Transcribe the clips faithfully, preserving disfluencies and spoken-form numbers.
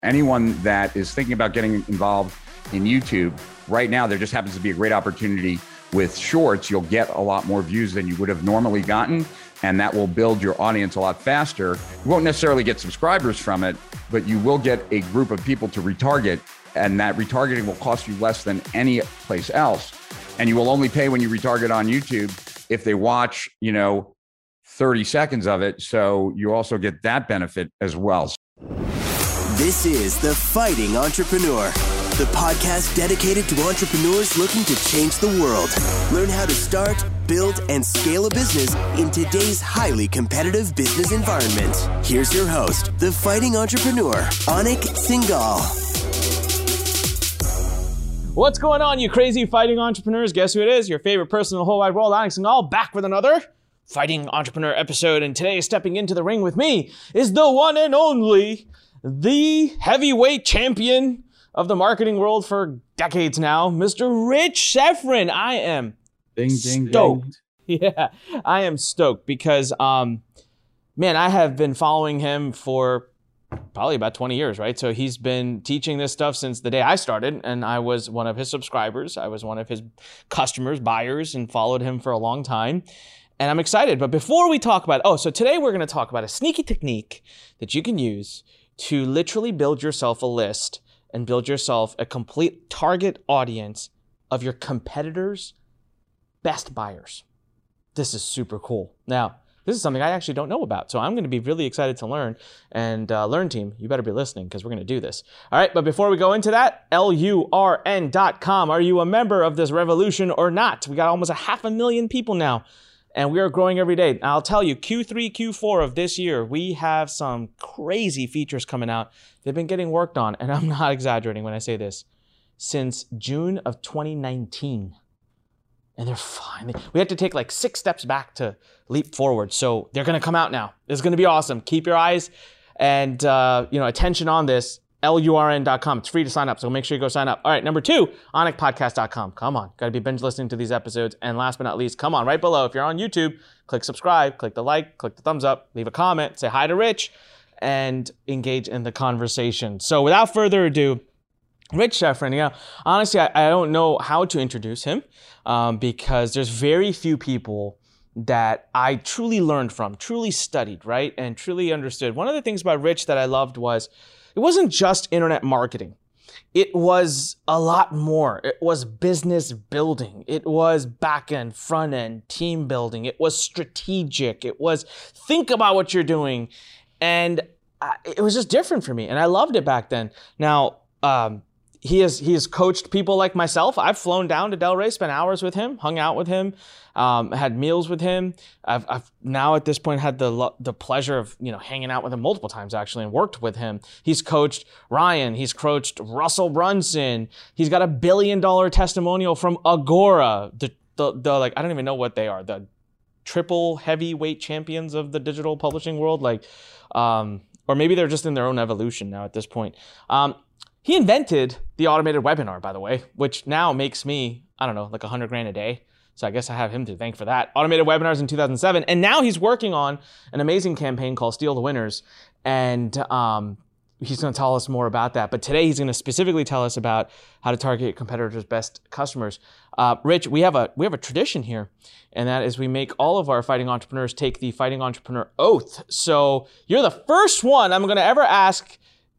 anyone that is thinking about getting involved in YouTube right now, there just happens to be a great opportunity with shorts. You'll get a lot more views than you would have normally gotten, and that will build your audience a lot faster. You won't necessarily get subscribers from it, but you will get a group of people to retarget, and that retargeting will cost you less than any place else. And you will only pay when you retarget on YouTube if they watch, you know, thirty seconds of it. So you also get that benefit as well. This is The Fighting Entrepreneur, the podcast dedicated to entrepreneurs looking to change the world. Learn how to start, build, and scale a business in today's highly competitive business environment. Here's your host, The Fighting Entrepreneur, Anik Singhal. What's going on, you crazy fighting entrepreneurs? Guess who it is? Your favorite person in the whole wide world, Anik Singhal, back with another Fighting Entrepreneur episode. And today, stepping into the ring with me is the one and only, the heavyweight champion of the marketing world for decades now, Mister Rich Schefren. I am ding, ding, stoked. Ding. Yeah, I am stoked because, um, man, I have been following him for probably about twenty years, right? So he's been teaching this stuff since the day I started, and I was one of his subscribers. I was one of his customers, buyers, and followed him for a long time. And I'm excited. But before we talk about, oh, so today we're going to talk about a sneaky technique that you can use to literally build yourself a list and build yourself a complete target audience of your competitors' best buyers. This is super cool. Now, this is something I actually don't know about, so I'm going to be really excited to learn. And uh, Learn Team, you better be listening because we're going to do this. All right, but before we go into that, L U R N dot com. Are you a member of this revolution or not? We got almost a half a million people now, and we are growing every day. Now, I'll tell you, Q three, Q four of this year, we have some crazy features coming out. They've been getting worked on, and I'm not exaggerating when I say this, since June of twenty nineteen. And they're finally, we had to take like six steps back to leap forward. So they're going to come out now. It's going to be awesome. Keep your eyes and, uh, you know, attention on this. L U R N dot com. It's free to sign up, so make sure you go sign up. All right, number two, Anik Podcast dot com. Come on, got to be binge listening to these episodes. And last but not least, come on, right below, if you're on YouTube, click subscribe, click the like, click the thumbs up, leave a comment, say hi to Rich, and engage in the conversation. So without further ado, Rich Schefren, you know, honestly, I, I don't know how to introduce him um, because there's very few people that I truly learned from, truly studied, right, and truly understood. One of the things about Rich that I loved was it wasn't just internet marketing. It was a lot more. It was business building. It was back-end, front-end, team building. It was strategic. It was think about what you're doing. And I, it was just different for me, and I loved it back then. Now, um, He has he has coached people like myself. I've flown down to Delray, spent hours with him, hung out with him, um, had meals with him. I've, I've now at this point had the the pleasure of you know hanging out with him multiple times actually, and worked with him. He's coached Ryan. He's coached Russell Brunson. He's got a billion dollar testimonial from Agora. The the, the like I don't even know what they are. The triple heavyweight champions of the digital publishing world, like, um, or maybe they're just in their own evolution now at this point. Um, He invented the automated webinar, by the way, which now makes me, I don't know, like a hundred grand a day. So I guess I have him to thank for that. Automated webinars in two thousand seven. And now he's working on an amazing campaign called Steal the Winners. And um, he's going to tell us more about that. But today he's going to specifically tell us about how to target competitors' best customers. Uh, Rich, we have a we have a tradition here. And that is we make all of our fighting entrepreneurs take the Fighting Entrepreneur Oath. So you're the first one I'm going to ever ask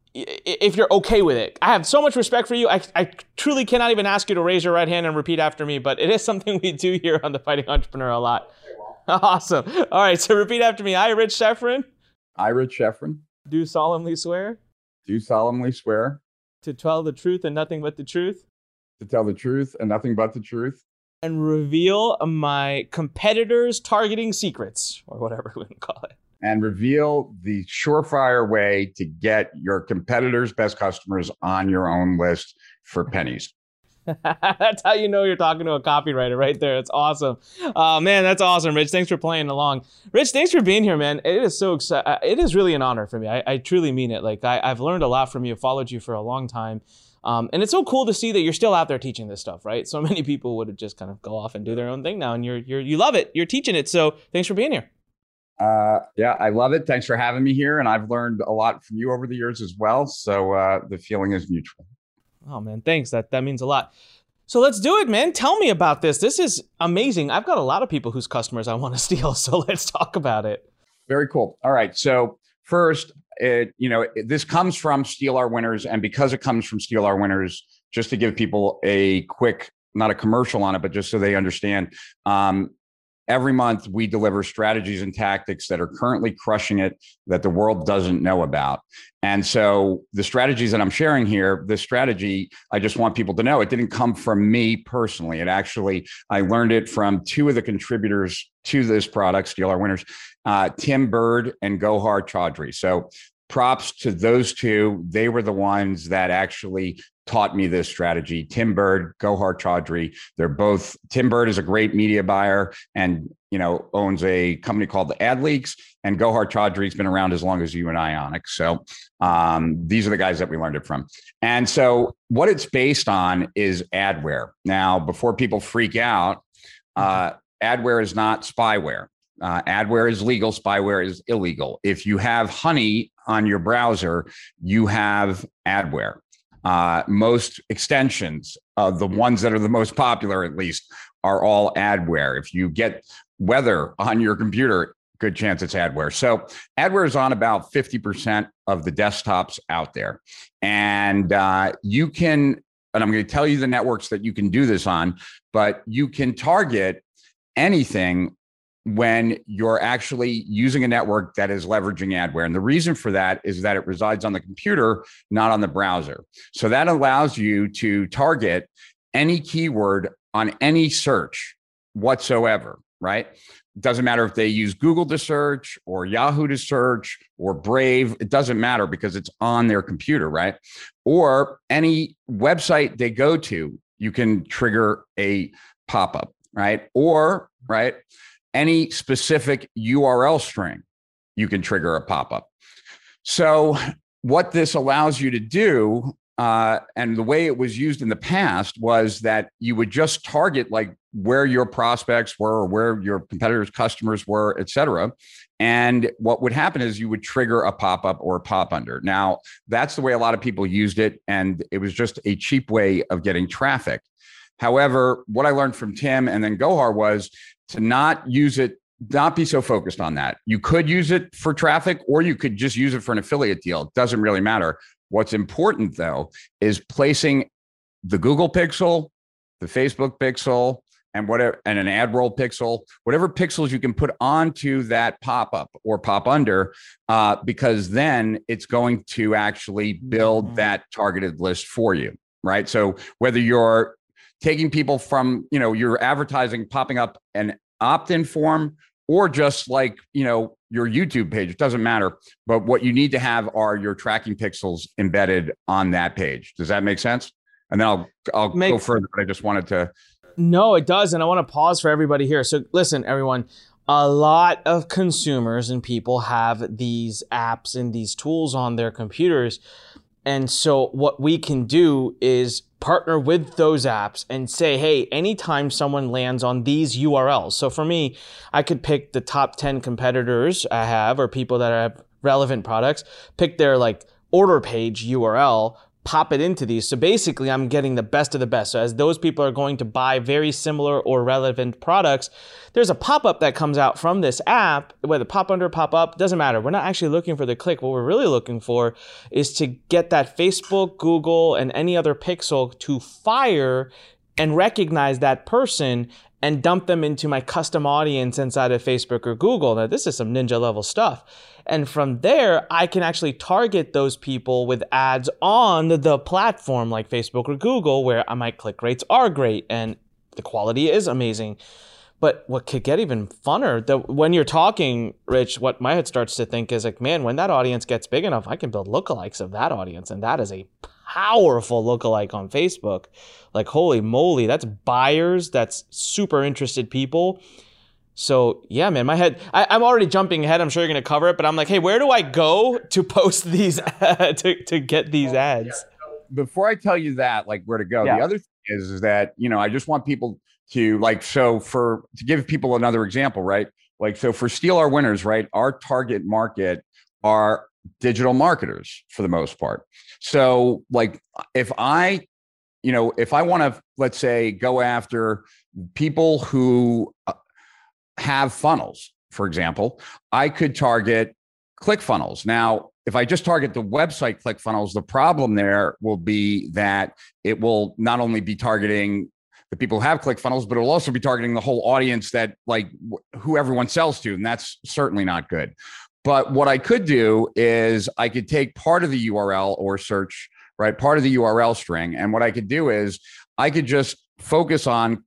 if you're okay with it. I have so much respect for you. I, I truly cannot even ask you to raise your right hand and repeat after me, but it is something we do here on the Fighting Entrepreneur a lot. Awesome. All right, so repeat after me. I, Rich Schefren. I, Rich Schefren. Do solemnly swear. Do solemnly swear. To tell the truth and nothing but the truth. To tell the truth and nothing but the truth. And reveal my competitors' targeting secrets, or whatever we can call it. And reveal the surefire way to get your competitors' best customers on your own list for pennies. That's how you know you're talking to a copywriter right there. It's awesome. Oh, man, that's awesome, Rich. Thanks for playing along. Rich, thanks for being here, man. It is so exciting. It is really an honor for me. I, I truly mean it. Like, I, I've learned a lot from you, followed you for a long time. Um, and it's so cool to see that you're still out there teaching this stuff, right? So many people would have just kind of go off and do their own thing now, and you're, you're, you love it. You're teaching it. So thanks for being here. Uh, yeah, I love it. Thanks for having me here. And I've learned a lot from you over the years as well. So uh, the feeling is mutual. Oh, man, thanks. That that means a lot. So let's do it, man. Tell me about this. This is amazing. I've got a lot of people whose customers I want to steal. So let's talk about it. Very cool. All right. So first, it, you know, it, this comes from Steal Our Winners. And because it comes from Steal Our Winners, just to give people a quick, not a commercial on it, but just so they understand, um, every month we deliver strategies and tactics that are currently crushing it that the world doesn't know about. And so the strategies that I'm sharing here, this strategy, I just want people to know it didn't come from me personally. It actually, I learned it from two of the contributors to this product, Steal Our Winners, uh, Tim Bird and Gohar Chaudhry. So props to those two. They were the ones that actually taught me this strategy. Tim Bird, Gohar Chaudhry. They're both, Tim Bird is a great media buyer and, you know, owns a company called the AdLeaks, and Gohar Chaudhry's been around as long as you and Ionic. So um, these are the guys that we learned it from. And so what it's based on is adware. Now, before people freak out, uh, adware is not spyware. Uh, adware is legal, spyware is illegal. If you have Honey on your browser, you have adware. Uh, most extensions, uh, the ones that are the most popular at least, are all adware. If you get weather on your computer, good chance it's adware. So adware is on about fifty percent of the desktops out there. And uh, you can, and I'm going to tell you the networks that you can do this on, but you can target anything when you're actually using a network that is leveraging adware. And the reason for that is that it resides on the computer, not on the browser. So that allows you to target any keyword on any search whatsoever, right? It doesn't matter if they use Google to search or Yahoo to search or Brave. It doesn't matter because it's on their computer, right? Or any website they go to, you can trigger a pop-up, right? Or, right, any specific U R L string, you can trigger a pop-up. So what this allows you to do, uh, and the way it was used in the past, was that you would just target like where your prospects were or where your competitors' customers were, et cetera. And what would happen is you would trigger a pop-up or a pop-under. Now, that's the way a lot of people used it, and it was just a cheap way of getting traffic. However, what I learned from Tim and then Gohar was to not use it, not be so focused on that. You could use it for traffic, or you could just use it for an affiliate deal. It doesn't really matter. What's important, though, is placing the Google pixel, the Facebook pixel, and whatever, and an ad roll pixel, whatever pixels you can put onto that pop-up or pop under, uh, because then it's going to actually build that targeted list for you, right? So whether you're taking people from, you know, your advertising popping up an opt-in form or just like, you know, your YouTube page, it doesn't matter. But what you need to have are your tracking pixels embedded on that page. Does that make sense? And then I'll, I'll make, go further, but I just wanted to. No, it does. And I want to pause for everybody here. So listen, everyone, a lot of consumers and people have these apps and these tools on their computers. And so what we can do is partner with those apps and say, hey, anytime someone lands on these U R Ls. So for me, I could pick the top ten competitors I have or people that have relevant products, pick their like order page U R L, pop it into these. So basically I'm getting the best of the best. So as those people are going to buy very similar or relevant products, there's a pop-up that comes out from this app, whether pop under, pop up, doesn't matter. We're not actually looking for the click. What we're really looking for is to get that Facebook, Google, and any other pixel to fire and recognize that person and dump them into my custom audience inside of Facebook or Google. Now, this is some ninja level stuff. And from there, I can actually target those people with ads on the platform like Facebook or Google, where my click rates are great and the quality is amazing. But what could get even funner, the, when you're talking, Rich, what my head starts to think is like, man, when that audience gets big enough, I can build lookalikes of that audience. And that is a powerful lookalike on Facebook. Like, holy moly, that's buyers, that's super interested people. So yeah, man, my head, I, I'm already jumping ahead. I'm sure you're going to cover it, but I'm like, hey, where do I go to post these, to, to get these ads? Before I tell you that, like where to go, yeah. The other thing is, is that, you know, I just want people to like, so for, to give people another example, right? Like, so for Steal Our Winners, right, our target market are digital marketers for the most part. So like if I, you know, if I want to, let's say, go after people who have funnels, for example, I could target ClickFunnels. Now, if I just target the website ClickFunnels, the problem there will be that it will not only be targeting the people who have ClickFunnels, but it will also be targeting the whole audience that like who everyone sells to. And that's certainly not good. But what I could do is I could take part of the U R L or search, right, part of the U R L string. And what I could do is I could just focus on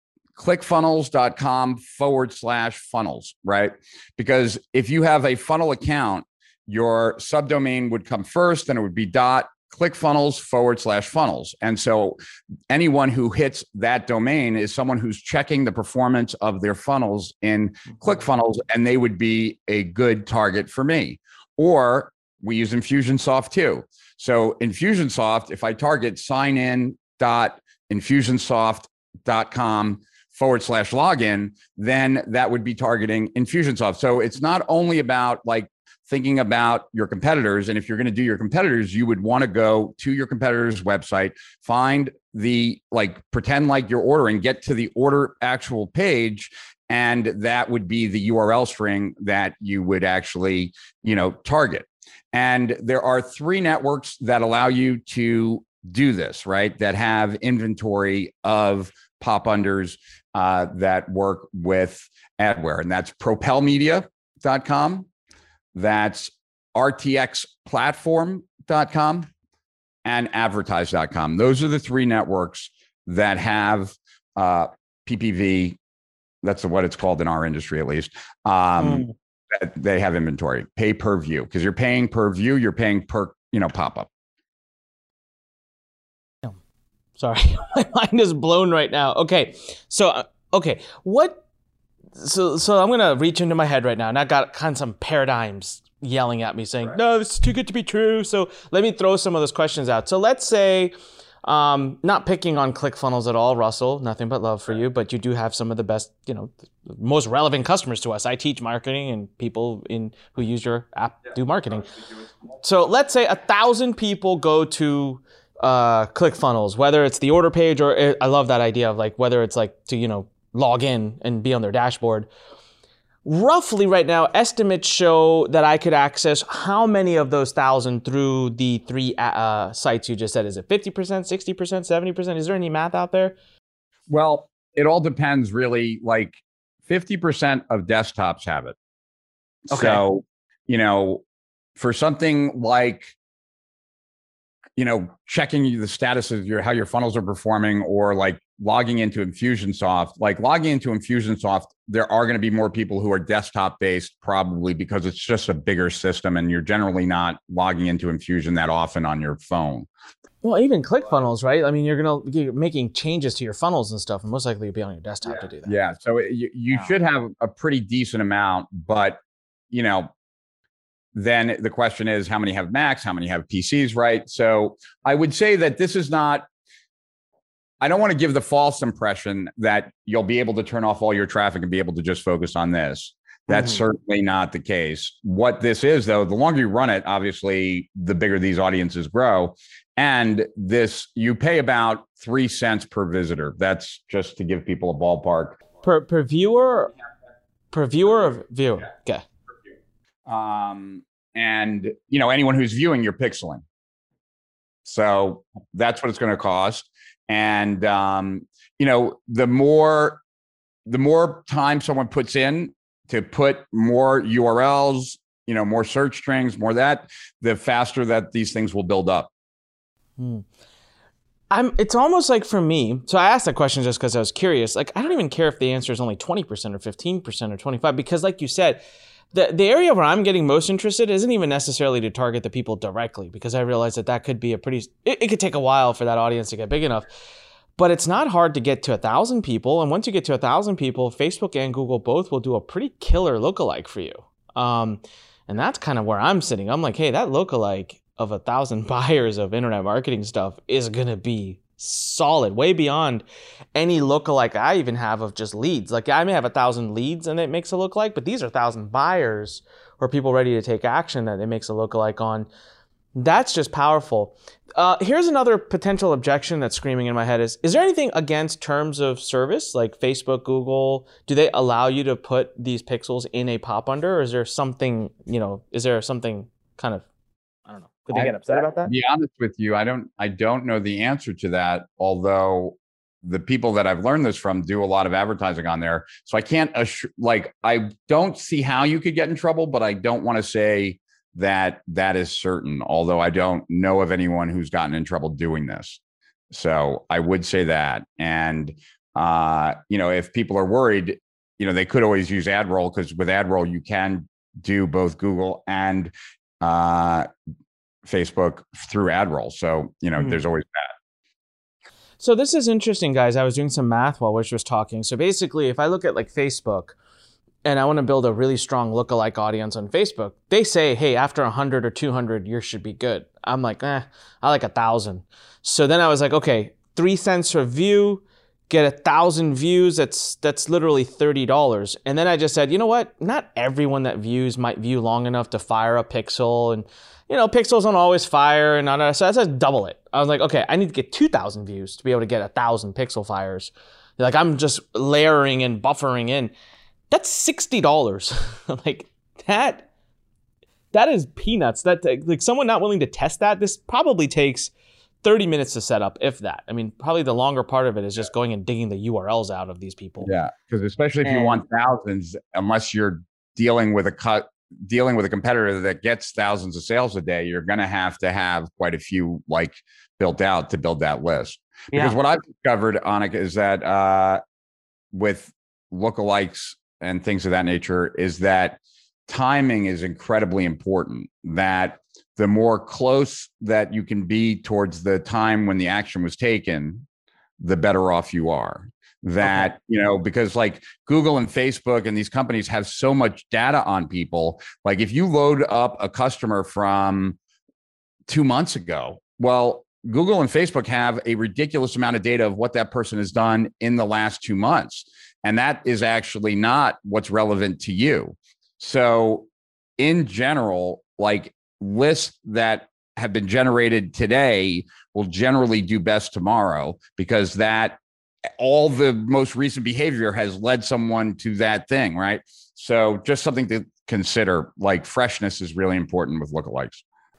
clickfunnels.com forward slash funnels, right? Because if you have a funnel account, your subdomain would come first, then it would be dot ClickFunnels forward slash funnels. And so anyone who hits that domain is someone who's checking the performance of their funnels in ClickFunnels, and they would be a good target for me. Or we use Infusionsoft too. So Infusionsoft, if I target sign in dot infusionsoft dot com forward slash login, then that would be targeting Infusionsoft. So it's not only about like thinking about your competitors. And if you're going to do your competitors, you would want to go to your competitor's website, find the, like, pretend like you're ordering, get to the order actual page. And that would be the U R L string that you would actually, you know, target. And there are three networks that allow you to do this, right? That have inventory of pop unders uh, that work with adware. And that's propel media dot com. That's R T X platform dot com and advertise dot com. Those are the three networks that have uh, P P V. That's what it's called in our industry, at least. Um, mm. They have inventory, pay per view, because you're paying per view, you're paying per, you know, pop up. Sorry, my mind is blown right now. Okay, so okay, what? So, so I'm gonna reach into my head right now, and I got kind of some paradigms yelling at me, saying, right. "No, this is too good to be true." So let me throw some of those questions out. So let's say, um, not picking on ClickFunnels at all, Russell. Nothing but love for you, but you do have some of the best, you know, most relevant customers to us. I teach marketing, and people in who use your app do marketing. So let's say a thousand people go to uh, ClickFunnels, whether it's the order page or it, I love that idea of like whether it's like to you know. log in and be on their dashboard. Roughly right now, estimates show that I could access how many of those thousand through the three uh, sites you just said? Is it fifty percent, sixty percent, seventy percent? Is there any math out there? Well, it all depends really. Like fifty percent of desktops have it. Okay. So, you know, for something like, you know, checking the status of your, how your funnels are performing, or like logging into Infusionsoft, like logging into Infusionsoft, there are going to be more people who are desktop based, probably because it's just a bigger system and you're generally not logging into Infusion that often on your phone. Well, even ClickFunnels, right? I mean, you're going to be making changes to your funnels and stuff, and most likely you'll be on your desktop yeah. to do that. Yeah. So it, you, you wow. should have a pretty decent amount, but, you know, then the question is how many have Macs, how many have P Cs, right? So I would say that this is not, I don't want to give the false impression that you'll be able to turn off all your traffic and be able to just focus on this. That's mm-hmm. certainly not the case. What this is, though, the longer you run it, obviously, the bigger these audiences grow. And this, you pay about three cents per visitor. That's just to give people a ballpark. Per per viewer, per viewer or viewer? Okay. Um, and, you know, anyone who's viewing, you're pixeling. So that's what it's going to cost. And, um, you know, the more, the more time someone puts in to put more U R Ls, you know, more search strings, more that, the faster that these things will build up. Hmm. I'm, it's almost like for me, so I asked that question just because I was curious. Like, I don't even care if the answer is only twenty percent or fifteen percent or twenty-five, because like you said, The the area where I'm getting most interested isn't even necessarily to target the people directly, because I realize that that could be a pretty, it, it could take a while for that audience to get big enough. But it's not hard to get to a thousand people. And once you get to a thousand people, Facebook and Google both will do a pretty killer lookalike for you. Um, and that's kind of where I'm sitting. I'm like, hey, that lookalike of a thousand buyers of internet marketing stuff is going to be solid, way beyond any lookalike I even have of just leads. Like I may have a thousand leads and it makes a lookalike, but these are a thousand buyers or people ready to take action that it makes a lookalike on. That's just powerful. Uh, here's another potential objection that's screaming in my head is, is there anything against terms of service like Facebook, Google? Do they allow you to put these pixels in a pop under, or is there something, you know, is there something kind of, I don't know. Could they get upset about that? To be honest with you, I don't, I don't know the answer to that, although the people that I've learned this from do a lot of advertising on there. So I can't assure, like, I don't see how you could get in trouble, but I don't want to say that that is certain, although I don't know of anyone who's gotten in trouble doing this. So I would say that. And, uh, you know, if people are worried, you know, they could always use AdRoll, because with AdRoll, you can do both Google and uh, Facebook through AdRoll. So, you know, mm-hmm. there's always that. So this is interesting, guys. I was doing some math while Wish was talking. So basically, if I look at like Facebook, and I want to build a really strong lookalike audience on Facebook, they say, hey, after one hundred or two hundred, you should be good. I'm like, eh, I like one thousand. So then I was like, okay, three cents per view, get one thousand views. That's that's literally thirty dollars. And then I just said, you know what? Not everyone that views might view long enough to fire a pixel. And, you know, pixels don't always fire. And not, so I said, double it. I was like, okay, I need to get two thousand views to be able to get one thousand pixel fires. Like I'm just layering and buffering in. That's sixty dollars. Like that, that is peanuts. That like someone not willing to test that, this probably takes thirty minutes to set up, if that. I mean, probably the longer part of it is just going and digging the U R Ls out of these people. Yeah, because especially if and, you want thousands, unless you're dealing with a cut, dealing with a competitor that gets thousands of sales a day, you're going to have to have quite a few like built out to build that list. Because yeah. what I've discovered, Anik, is that uh, with lookalikes and things of that nature, is that timing is incredibly important. That the more close that you can be towards the time when the action was taken, the better off you are. That, okay. you know, because like Google and Facebook and these companies have so much data on people. Like if you load up a customer from two months ago, well, Google and Facebook have a ridiculous amount of data of what that person has done in the last two months. And that is actually not what's relevant to you. So in general, like lists that have been generated today will generally do best tomorrow, because that all the most recent behavior has led someone to that thing, right? So just something to consider, like freshness is really important with lookalikes.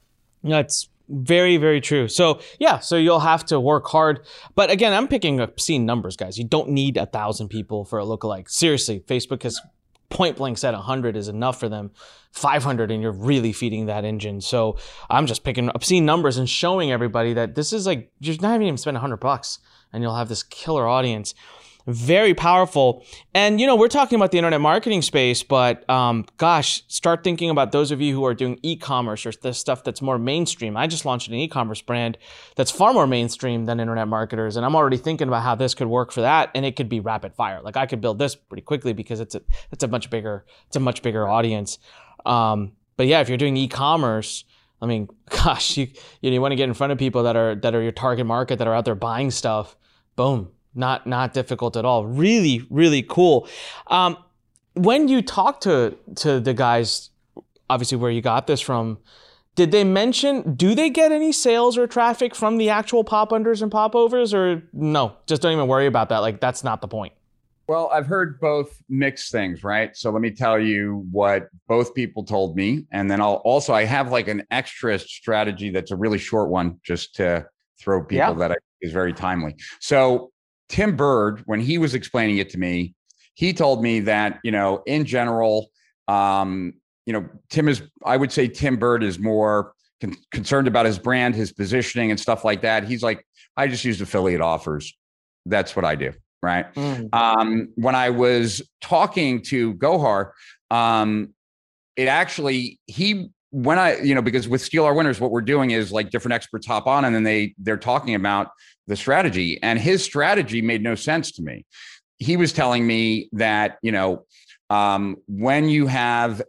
That's very, very true. So yeah, so you'll have to work hard. But again, I'm picking obscene numbers, guys. You don't need a thousand people for a lookalike. Seriously, Facebook has point blank said one hundred is enough for them. five hundred and you're really feeding that engine. So I'm just picking obscene numbers and showing everybody that this is like, you're not even spend one hundred bucks and you'll have this killer audience. Very powerful. And, you know, we're talking about the internet marketing space, but um, gosh, start thinking about those of you who are doing e-commerce or the stuff that's more mainstream. I just launched an e-commerce brand that's far more mainstream than internet marketers. And I'm already thinking about how this could work for that. And it could be rapid fire. Like I could build this pretty quickly because it's a, it's a much bigger, it's a much bigger audience. Um, but yeah, if you're doing e-commerce, I mean, gosh, you, you, know, you want to get in front of people that are, that are your target market, that are out there buying stuff. Boom. Not not difficult at all. Really, really cool. Um, when you talk to to the guys, obviously where you got this from, did they mention, do they get any sales or traffic from the actual pop unders and pop overs, or no? Just don't even worry about that. Like that's not the point. Well, I've heard both mixed things, right? So let me tell you what both people told me, and then I'll also I have like an extra strategy that's a really short one, just to throw people yeah. that I, is very timely. So Tim Bird, when he was explaining it to me, he told me that, you know, in general, um, you know, Tim is, I would say Tim Bird is more con- concerned about his brand, his positioning and stuff like that. He's like, I just use affiliate offers. That's what I do. Right. Mm. Um, when I was talking to Gohar, um, it actually, he, when I, you know, because with Steal Our Winners, what we're doing is like different experts hop on and then they, they're talking about the strategy, and his strategy made no sense to me. He was telling me that, you know, um, when you have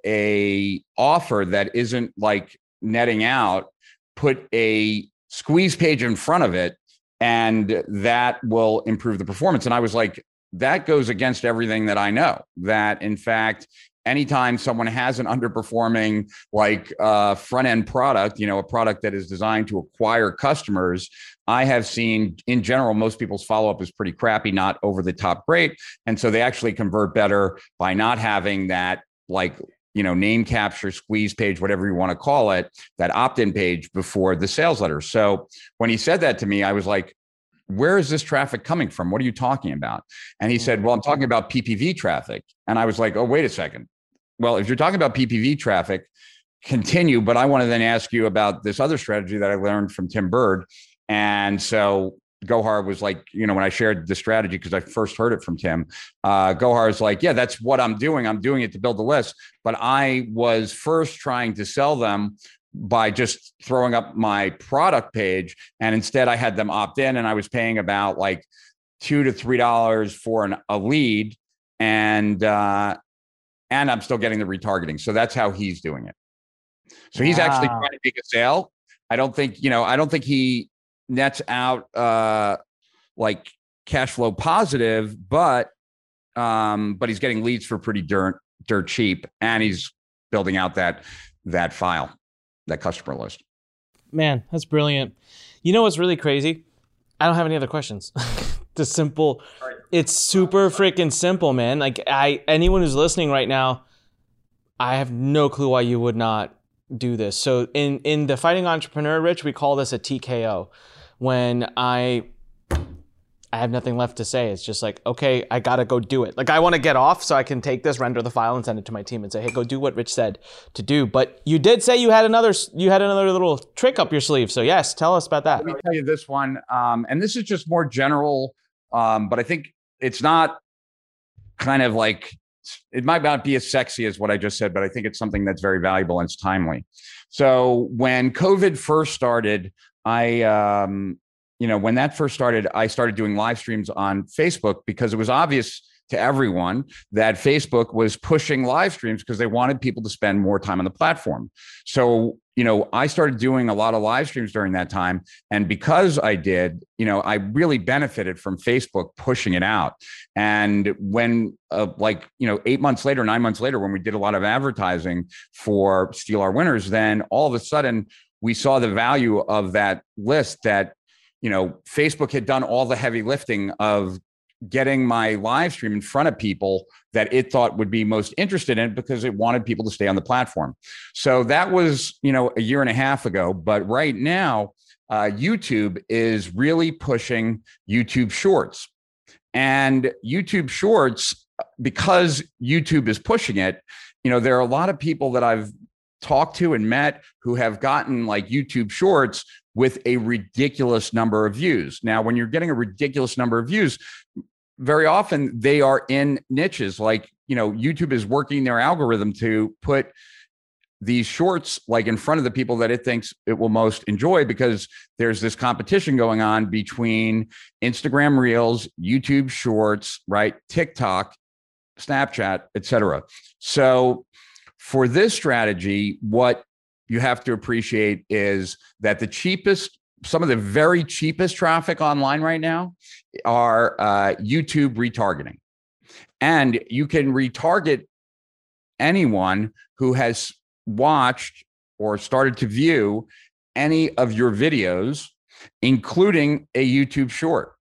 a offer that isn't like netting out, put a squeeze page in front of it and that will improve the performance. And I was like, that goes against everything that I know, that in fact, anytime someone has an underperforming like uh, front end product, you know, a product that is designed to acquire customers, I have seen in general, most people's follow up is pretty crappy, not over the top great. And so they actually convert better by not having that like, you know, name capture, squeeze page, whatever you want to call it, that opt-in page before the sales letter. So when he said that to me, I was like, where is this traffic coming from? What are you talking about? And he said, well, I'm talking about P P V traffic. And I was like, oh, wait a second. Well, if you're talking about P P V traffic, continue. But I want to then ask you about this other strategy that I learned from Tim Bird. And so Gohar was like, you know, when I shared the strategy, because I first heard it from Tim, uh, Gohar is like, yeah, that's what I'm doing. I'm doing it to build the list. But I was first trying to sell them by just throwing up my product page. And instead I had them opt in, and I was paying about like two to three dollars for an, a lead. And, uh, and I'm still getting the retargeting. So that's how he's doing it. So he's wow. actually trying to make a sale. I don't think, you know, I don't think he nets out uh, like cash flow positive, but, um, but he's getting leads for pretty dirt, dirt cheap. And he's building out that, that file. That customer list. Man, that's brilliant. You know what's really crazy? I don't have any other questions. The simple, it's super freaking simple, man. Like I, anyone who's listening right now, I have no clue why you would not do this. So in, in the Fighting Entrepreneur, Rich, we call this a T K O. When I, I have nothing left to say. It's just like, okay, I gotta go do it. Like I want to get off so I can take this, render the file, and send it to my team and say, hey, go do what Rich said to do. But you did say you had another, you had another little trick up your sleeve. So yes, tell us about that. Let me tell you this one, um, and this is just more general, um, but I think it's not kind of like, it might not be as sexy as what I just said, but I think it's something that's very valuable and it's timely. So when COVID first started, I, um, you know, when that first started, I started doing live streams on Facebook because it was obvious to everyone that Facebook was pushing live streams because they wanted people to spend more time on the platform. So, you know, I started doing a lot of live streams during that time. And because I did, you know, I really benefited from Facebook pushing it out. And when uh, like, you know, eight months later, nine months later, when we did a lot of advertising for Steal Our Winners, then all of a sudden we saw the value of that list that, you know, Facebook had done all the heavy lifting of getting my live stream in front of people that it thought would be most interested in because it wanted people to stay on the platform. So that was, you know, a year and a half ago. But right now, uh, YouTube is really pushing YouTube Shorts. And YouTube Shorts, because YouTube is pushing it, you know, there are a lot of people that I've talked to and met who have gotten like YouTube Shorts with a ridiculous number of views. Now, when you're getting a ridiculous number of views, very often they are in niches. Like, you know, YouTube is working their algorithm to put these shorts like in front of the people that it thinks it will most enjoy, because there's this competition going on between Instagram Reels, YouTube Shorts, right? TikTok, Snapchat, et cetera. So for this strategy, what you have to appreciate is that the cheapest, some of the very cheapest traffic online right now are uh, YouTube retargeting. And you can retarget anyone who has watched or started to view any of your videos, including a YouTube short.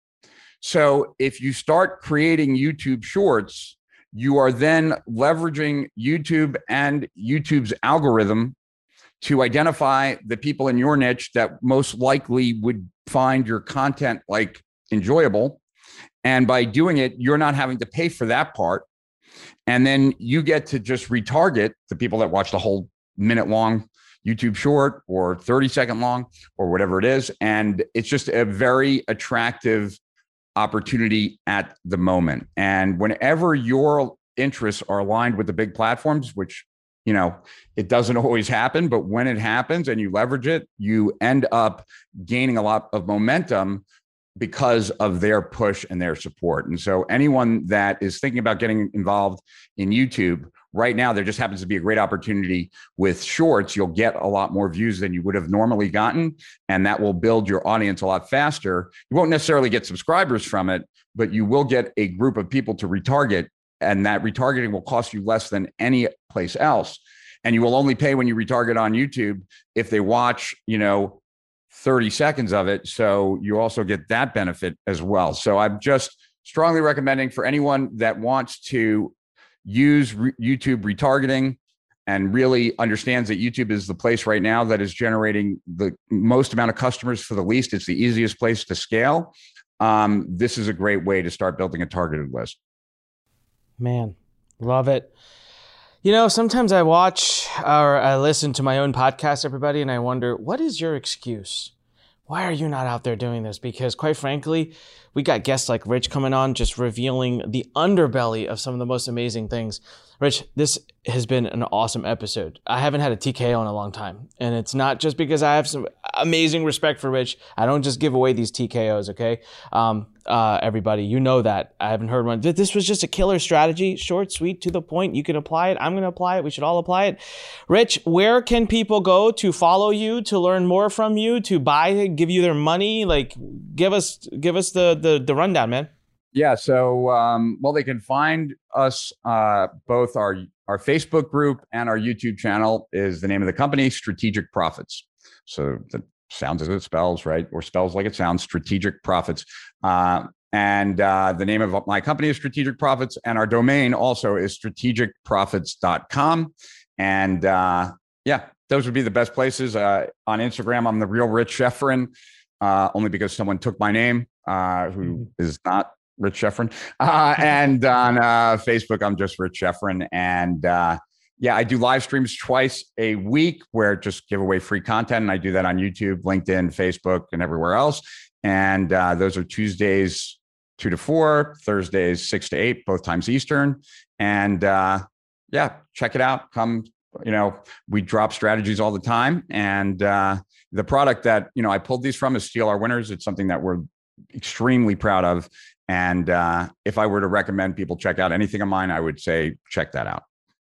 So if you start creating YouTube shorts, you are then leveraging YouTube and YouTube's algorithm to identify the people in your niche that most likely would find your content like enjoyable. And by doing it, you're not having to pay for that part. And then you get to just retarget the people that watch the whole minute long YouTube short or thirty second long or whatever it is. And it's just a very attractive opportunity at the moment. And whenever your interests are aligned with the big platforms, which, you know, it doesn't always happen, but when it happens and you leverage it, you end up gaining a lot of momentum because of their push and their support. And so anyone that is thinking about getting involved in YouTube right now, there just happens to be a great opportunity with Shorts. You'll get a lot more views than you would have normally gotten, and that will build your audience a lot faster. You won't necessarily get subscribers from it, but you will get a group of people to retarget, and that retargeting will cost you less than any place else. And you will only pay when you retarget on YouTube if they watch, you know, thirty seconds of it. So you also get that benefit as well. So I'm just strongly recommending for anyone that wants to use re- YouTube retargeting and really understands that YouTube is the place right now that is generating the most amount of customers for the least. It's the easiest place to scale. Um, this is a great way to start building a targeted list. Man, love it. You know, sometimes I watch or I listen to my own podcast, everybody, and I wonder, what is your excuse? Why are you not out there doing this? Because quite frankly, we got guests like Rich coming on, just revealing the underbelly of some of the most amazing things. Rich, this has been an awesome episode. I haven't had a T K O in a long time. And it's not just because I have some amazing respect for Rich. I don't just give away these T K Os, okay? Um, uh, everybody, you know that. I haven't heard one. This was just a killer strategy, short, sweet, to the point. You can apply it. I'm going to apply it. We should all apply it. Rich, where can people go to follow you, to learn more from you, to buy, give you their money? Like, give us, give us the, the, the rundown, man. Yeah. So, um, well, they can find us, uh, both our, our Facebook group and our YouTube channel is the name of the company, Strategic Profits. So that sounds as it spells, right? Or spells like it sounds, Strategic Profits. Uh, and uh, the name of my company is Strategic Profits, and our domain also is strategic profits dot com. And uh, yeah, those would be the best places. Uh, on Instagram, I'm the real Rich Schefren, uh, only because someone took my name, uh, who mm-hmm. is not Rich Schefren. Uh, and on uh, Facebook, I'm just Rich Schefren. And uh, yeah, I do live streams twice a week where just give away free content. And I do that on YouTube, LinkedIn, Facebook, and everywhere else. And uh, those are Tuesdays, two to four, Thursdays, six to eight, both times Eastern. And uh, yeah, check it out. Come, you know, we drop strategies all the time. And uh, the product that, you know, I pulled these from is Steal Our Winners. It's something that we're extremely proud of. And uh, if I were to recommend people check out anything of mine, I would say check that out.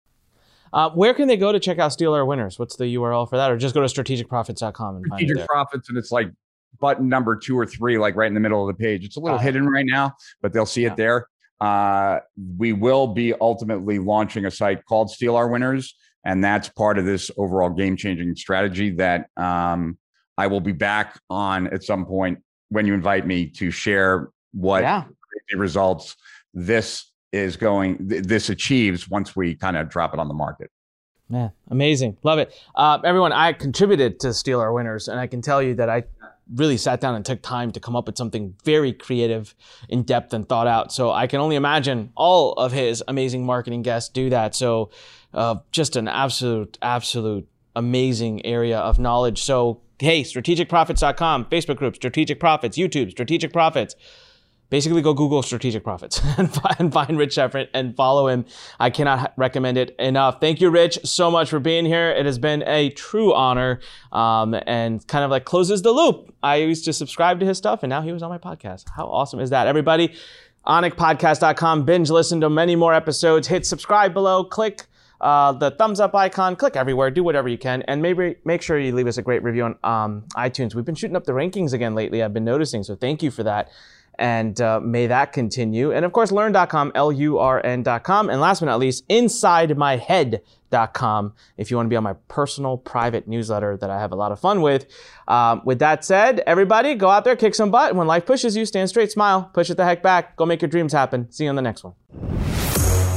Uh, where can they go to check out Steal Our Winners? What's the U R L for that? Or just go to strategic profits dot com and Strategic find it there. Profits, and it's like button number two or three, like right in the middle of the page. It's a little uh, hidden right now, but they'll see yeah. it there. Uh, we will be ultimately launching a site called Steal Our Winners, and that's part of this overall game-changing strategy that um, I will be back on at some point when you invite me to share what yeah. results this is going, th- this achieves once we kind of drop it on the market. Man, amazing. Love it. Uh, everyone, I contributed to Steal Our Winners, and I can tell you that I really sat down and took time to come up with something very creative, in depth, and thought out. So I can only imagine all of his amazing marketing guests do that. So uh, just an absolute, absolute amazing area of knowledge. So, hey, strategic profits dot com, Facebook group, Strategic Profits, YouTube, Strategic Profits. Basically, go Google Strategic Profits and find, find Rich Schefren and follow him. I cannot recommend it enough. Thank you, Rich, so much for being here. It has been a true honor, um, and kind of like closes the loop. I used to subscribe to his stuff, and now he was on my podcast. How awesome is that? Everybody, onic podcast dot com, binge listen to many more episodes. Hit subscribe below, click uh, the thumbs up icon, click everywhere, do whatever you can, and maybe make sure you leave us a great review on um, iTunes. We've been shooting up the rankings again lately, I've been noticing, so thank you for that. And uh, may that continue. And of course, learn dot com, L U R N dot com. And last but not least, inside my head dot com if you want to be on my personal private newsletter that I have a lot of fun with. Um, with that said, everybody, go out there, kick some butt. When life pushes you, stand straight, smile, push it the heck back. Go make your dreams happen. See you on the next one.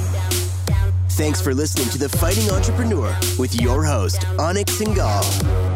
Thanks for listening to The Fighting Entrepreneur with your host, Onyx Singal.